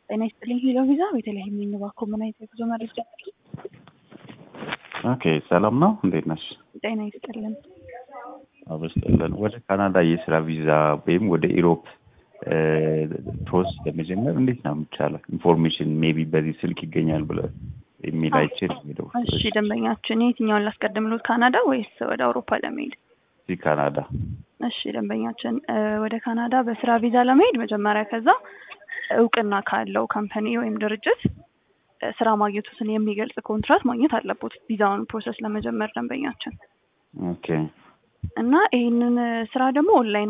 ጤና ይስጥልኝ ሄሎ ቪዛ በተለይ የሚንባኮ ምን አይነት የጉዞ መረጃ አለ? ኦኬ ሰላም ነው እንዴት ነሽ? ጤና ይስጥልኝ። አበስጠለን ወደ ካናዳ የስራ ቪዛ ወይም ወደ ኢሮፕ ፕሮሰስ ለመጀመር እንዴት ነው የሚቻለው? ኢንፎርሜሽን ሜቢ በዚህ ስልክ ይገኛል ብለ ኢሜል አይቼ ነው። እሺ ደንበኛችን የትኛውን ላስቀድምሎት ካናዳ ወይስ ወደ አውሮፓ ለመሄድ? ካናዳ። እሺ ደንበኛችን ወደ ካናዳ በስራ ቪዛ ለመሄድ መጀመሪያ ከዛ እውቅና ካለው ካምፓኒ ወይም ድርጅት ስራ ማግኘቱን የሚገልጽ ኮንትራት ማግኘት አለበት ቪዛውን ፕሮሰስ ለመጀመር ደንበኛችን። ኦኬ እና ይሄንን ስራ ደግሞ ኦንላይን